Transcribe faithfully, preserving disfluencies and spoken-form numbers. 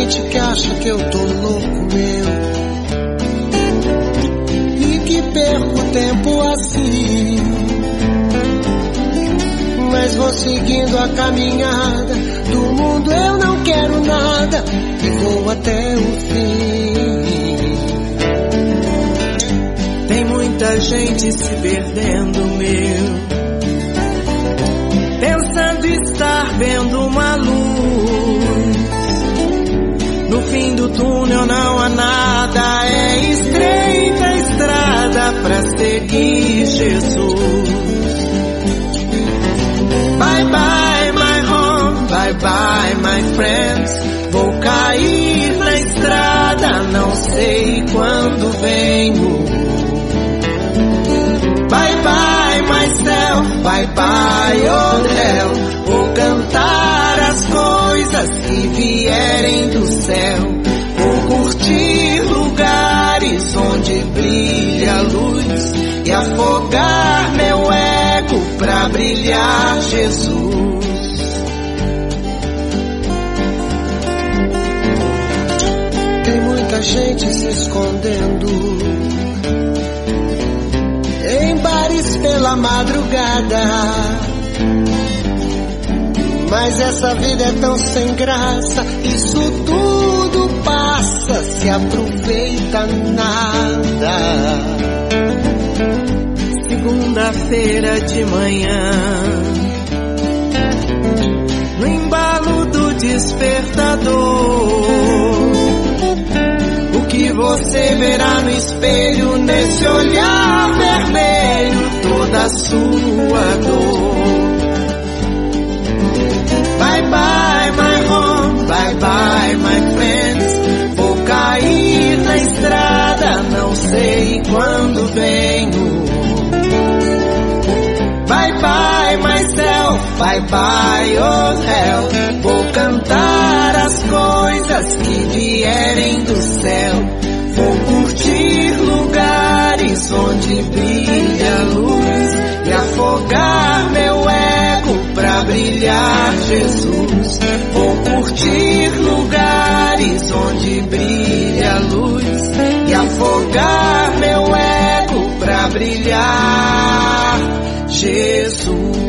gente que acha que eu tô louco, meu, e que perco tempo assim. Mas vou seguindo a caminhada, do mundo eu não quero nada, e vou até o fim. Tem muita gente se perdendo, meu, pensando estar vendo uma luz. No fim do túnel não há nada, é estreita a estrada pra seguir Jesus. Bye bye my home, bye bye my friends. Vou cair na estrada, não sei quando venho. Bye bye myself, bye bye old hell. Vou cantar as coisas que vierem do céu. Vou curtir lugares onde brilha a luz e afogar meu ego pra brilhar Jesus. Tem muita gente se escondendo em bares pela madrugada, mas essa vida é tão sem graça, isso tudo passa, se aproveita nada. Segunda-feira de manhã, no embalo do despertador, o que você verá no espelho, nesse olhar vermelho, toda a sua dor. Bye bye my home, bye bye my friends. Vou cair na estrada, não sei quando venho. Bye bye myself, bye bye old hell. Vou cantar as coisas que vierem do céu. Vou curtir lugares onde brilha a luz e afogar meu ego pra brilhar Jesus. Vou curtir lugares onde brilha a luz e afogar meu ego pra brilhar Jesus.